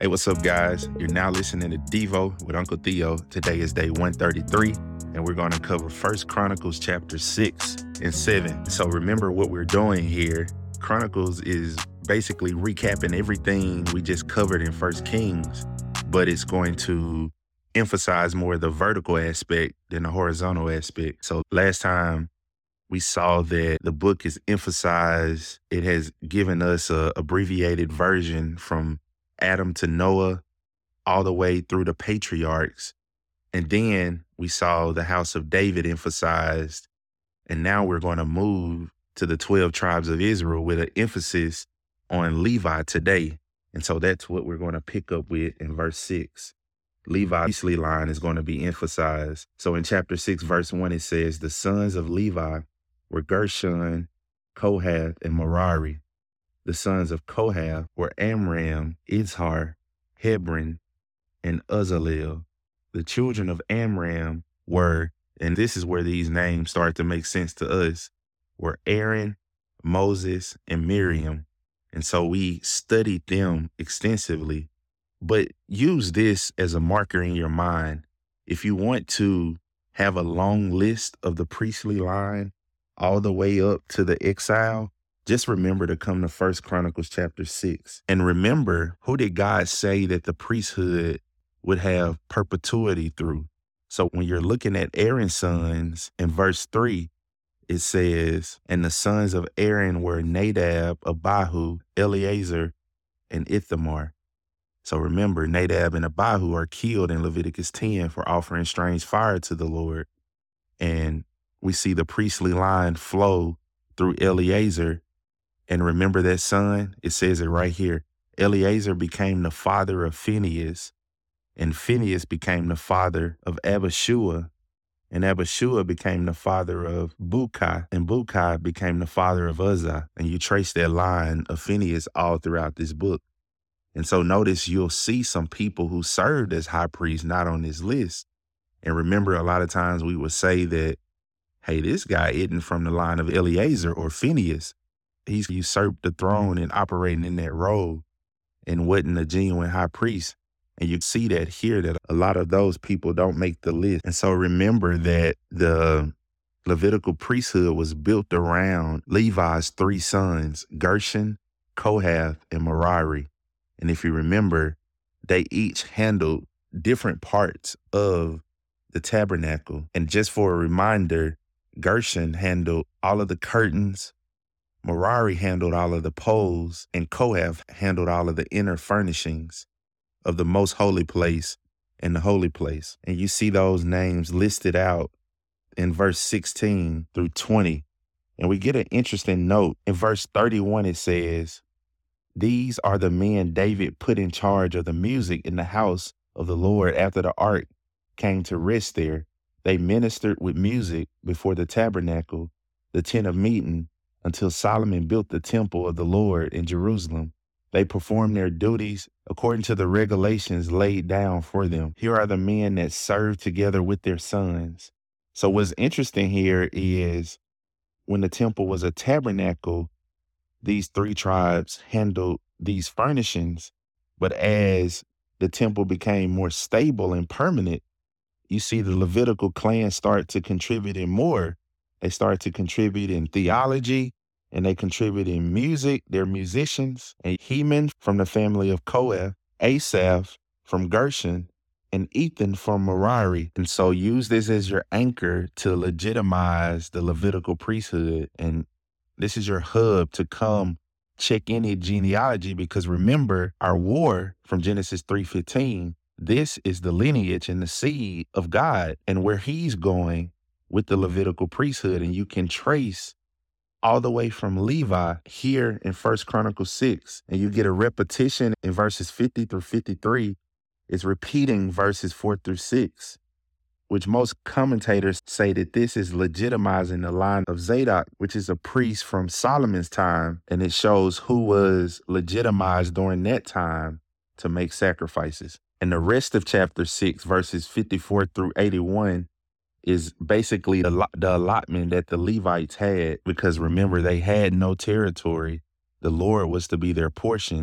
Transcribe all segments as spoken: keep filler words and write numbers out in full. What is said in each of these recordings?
Hey, what's up, guys? You're now listening to Devo with Uncle Theo. Today is day one thirty-three, and we're going to cover First Chronicles chapter six and seven. So remember what we're doing here. Chronicles is basically recapping everything we just covered in First Kings, but it's going to emphasize more the vertical aspect than the horizontal aspect. So last time we saw that the book is emphasized. It has given us a abbreviated version from Adam to Noah, all the way through the patriarchs. And then we saw the house of David emphasized. And now we're going to move to the twelve tribes of Israel with an emphasis on Levi today. And so that's what we're going to pick up with in verse six. Levi's priestly line is going to be emphasized. So in chapter six, verse one, it says, the sons of Levi were Gershon, Kohath, and Merari. The sons of Kohath were Amram, Izhar, Hebron, and Uzziel. The children of Amram were, and this is where these names start to make sense to us, were Aaron, Moses, and Miriam. And so we studied them extensively. But use this as a marker in your mind. If you want to have a long list of the priestly line all the way up to the exile, just remember to come to First Chronicles chapter six. And remember, who did God say that the priesthood would have perpetuity through? So when you're looking at Aaron's sons in verse three, it says, and the sons of Aaron were Nadab, Abihu, Eleazar, and Ithamar. So remember, Nadab and Abihu are killed in Leviticus ten for offering strange fire to the Lord. And we see the priestly line flow through Eleazar. And remember that son? It says it right here. Eleazar became the father of Phinehas, and Phinehas became the father of Abishua, and Abishua became the father of Bukai, and Bukai became the father of Uzzah. And you trace that line of Phinehas all throughout this book. And so notice you'll see some people who served as high priests not on this list. And remember, a lot of times we would say that, hey, this guy isn't from the line of Eleazar or Phinehas. He's usurped the throne and operating in that role and wasn't a genuine high priest. And you see that here, that a lot of those people don't make the list. And so remember that the Levitical priesthood was built around Levi's three sons, Gershon, Kohath, and Merari. And if you remember, they each handled different parts of the tabernacle. And just for a reminder, Gershon handled all of the curtains, Merari handled all of the poles, and Kohath handled all of the inner furnishings of the most holy place and the holy place. And you see those names listed out in verse sixteen through twenty. And we get an interesting note. In verse thirty-one, it says, these are the men David put in charge of the music in the house of the Lord after the ark came to rest there. They ministered with music before the tabernacle, the tent of meeting, until Solomon built the temple of the Lord in Jerusalem. They performed their duties according to the regulations laid down for them. Here are the men that served together with their sons. So what's interesting here is when the temple was a tabernacle, these three tribes handled these furnishings. But as the temple became more stable and permanent, you see the Levitical clan start to contribute in more. They start to contribute in theology, and they contribute in music. They're musicians. And Heman from the family of Kohath, Asaph from Gershon, and Ethan from Merari. And so use this as your anchor to legitimize the Levitical priesthood. And this is your hub to come check any genealogy, because remember our war from Genesis three fifteen, this is the lineage and the seed of God and where he's going with the Levitical priesthood. And you can trace all the way from Levi here in First Chronicles six, and you get a repetition in verses fifty through fifty-three. It's repeating verses four through six, which most commentators say that this is legitimizing the line of Zadok, which is a priest from Solomon's time, and it shows who was legitimized during that time to make sacrifices. And the rest of chapter six, verses fifty-four through eighty-one, is basically the, the allotment that the Levites had, because remember, they had no territory. The Lord was to be their portion,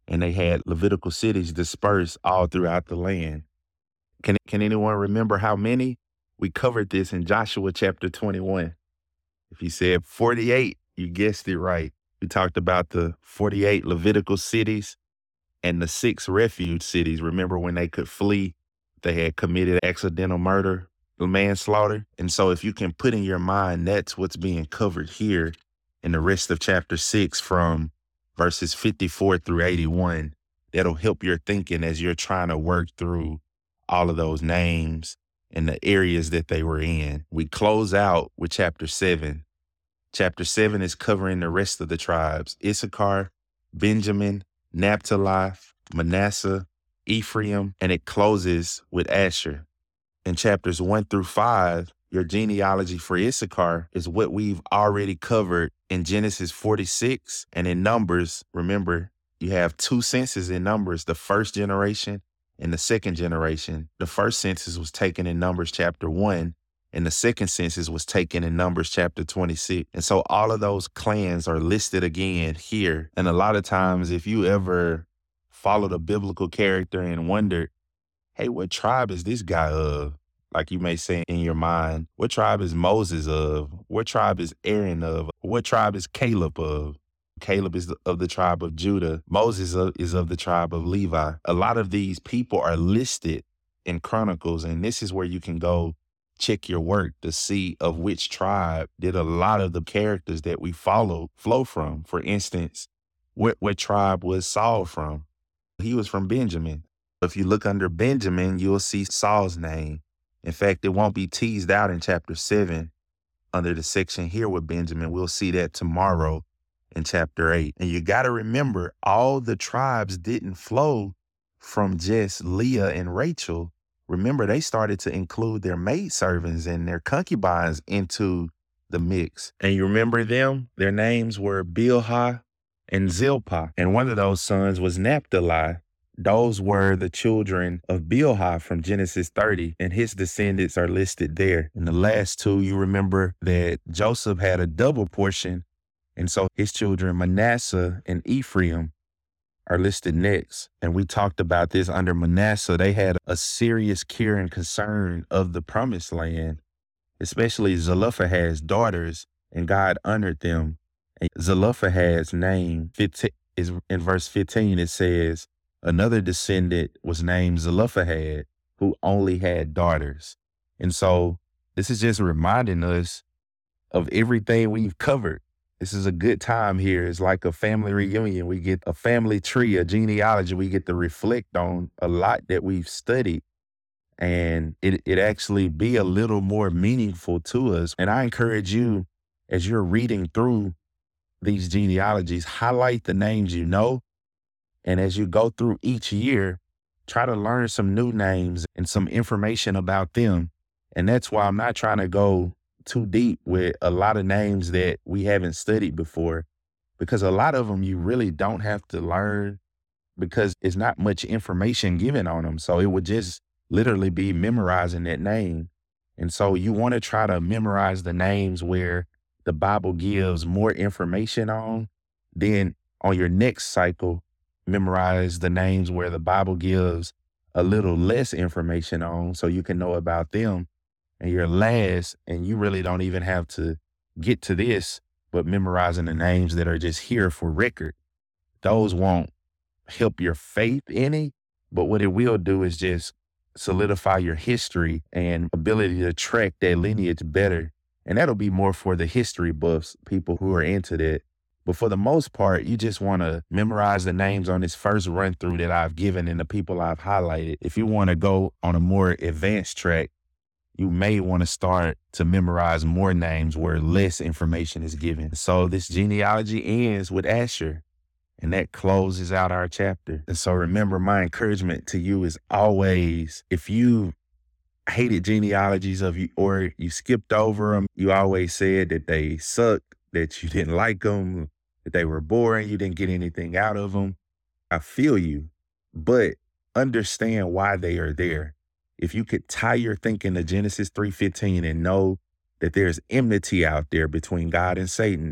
and they had Levitical cities dispersed all throughout the land. Can, can anyone remember how many? We covered this in Joshua chapter twenty-one. If you said forty-eight, you guessed it right. We talked about the forty-eight Levitical cities and the six refuge cities. Remember when they could flee, they had committed accidental murder, manslaughter. And so if you can put in your mind, that's what's being covered here in the rest of chapter six from verses fifty-four through eighty-one. That'll help your thinking as you're trying to work through all of those names and the areas that they were in. We close out with chapter seven. Chapter seven is covering the rest of the tribes: Issachar, Benjamin, Naphtali, Manasseh, Ephraim, and it closes with Asher. In chapters one through five, your genealogy for Issachar is what we've already covered in Genesis forty-six, and in Numbers. Remember, you have two censuses in Numbers, the first generation and the second generation. The first census was taken in Numbers chapter one, and the second census was taken in Numbers chapter twenty-six. And so all of those clans are listed again here. And a lot of times, if you ever followed a biblical character and wondered, hey, what tribe is this guy of? Like you may say in your mind, what tribe is Moses of? What tribe is Aaron of? What tribe is Caleb of? Caleb is of the tribe of Judah. Moses is of the tribe of Levi. A lot of these people are listed in Chronicles, and this is where you can go check your work to see of which tribe did a lot of the characters that we follow flow from. For instance, what, what tribe was Saul from? He was from Benjamin. If you look under Benjamin, you'll see Saul's name. In fact, it won't be teased out in chapter seven under the section here with Benjamin. We'll see that tomorrow in chapter eight. And you got to remember, all the tribes didn't flow from just Leah and Rachel. Remember, they started to include their maidservants and their concubines into the mix. And you remember them? Their names were Bilhah and Zilpah. And one of those sons was Naphtali. Those were the children of Bilhah from Genesis thirty, and his descendants are listed there. And the last two, you remember that Joseph had a double portion, and so his children Manasseh and Ephraim are listed next. And we talked about this under Manasseh. They had a serious care and concern of the promised land, especially Zelophehad's daughters, and God honored them. And Zelophehad's name is in verse fifteen. It says, another descendant was named Zelophehad, who only had daughters. And so this is just reminding us of everything we've covered. This is a good time here. It's like a family reunion. We get a family tree, a genealogy. We get to reflect on a lot that we've studied, and it, it actually be a little more meaningful to us. And I encourage you, as you're reading through these genealogies, highlight the names you know. And as you go through each year, try to learn some new names and some information about them. And that's why I'm not trying to go too deep with a lot of names that we haven't studied before, because a lot of them you really don't have to learn because it's not much information given on them. So it would just literally be memorizing that name. And so you want to try to memorize the names where the Bible gives more information on. Then on your next cycle, memorize the names where the Bible gives a little less information on, so you can know about them. And your last, and you really don't even have to get to this, but memorizing the names that are just here for record. Those won't help your faith any, but what it will do is just solidify your history and ability to track that lineage better. And that'll be more for the history buffs, people who are into that. But for the most part, you just want to memorize the names on this first run through that I've given and the people I've highlighted. If you want to go on a more advanced track, you may want to start to memorize more names where less information is given. So this genealogy ends with Asher, and that closes out our chapter. And so remember, my encouragement to you is always, if you hated genealogies of you or you skipped over them, you always said that they sucked, that you didn't like them, that they were boring, you didn't get anything out of them. I feel you, but understand why they are there. If you could tie your thinking to Genesis three fifteen and know that there's enmity out there between God and Satan,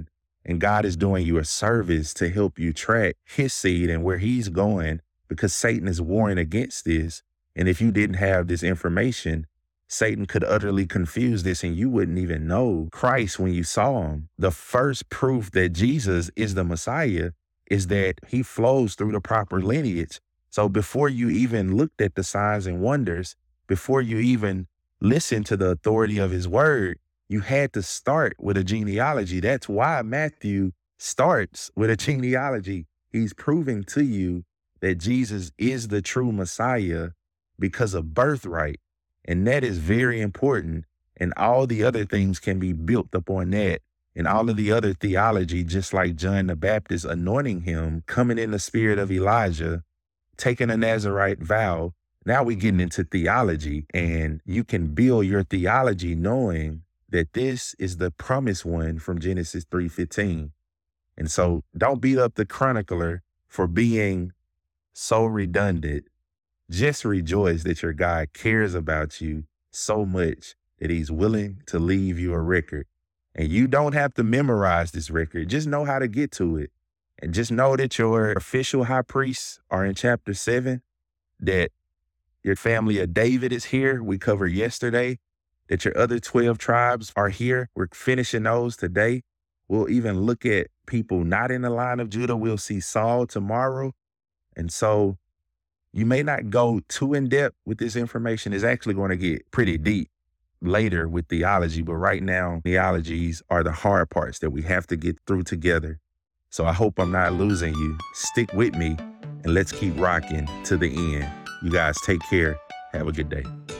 And God is doing you a service to help you track his seed and where he's going, because Satan is warring against this. And if you didn't have this information, Satan could utterly confuse this and you wouldn't even know Christ when you saw him. The first proof that Jesus is the Messiah is that he flows through the proper lineage. So before you even looked at the signs and wonders, before you even listened to the authority of his word, you had to start with a genealogy. That's why Matthew starts with a genealogy. He's proving to you that Jesus is the true Messiah because of birthright. And that is very important. And all the other things can be built upon that. And all of the other theology, just like John the Baptist anointing him, coming in the spirit of Elijah, taking a Nazirite vow. Now we're getting into theology, and you can build your theology knowing that this is the promised one from Genesis three fifteen. And so don't beat up the chronicler for being so redundant. Just rejoice that your God cares about you so much that he's willing to leave you a record. And you don't have to memorize this record. Just know how to get to it. And just know that your official high priests are in chapter seven, that your family of David is here. We covered yesterday that your other twelve tribes are here. We're finishing those today. We'll even look at people not in the line of Judah. We'll see Saul tomorrow. And so you may not go too in depth with this information. It's actually going to get pretty deep later with theology. But right now, theologies are the hard parts that we have to get through together. So I hope I'm not losing you. Stick with me and let's keep rocking to the end. You guys take care. Have a good day.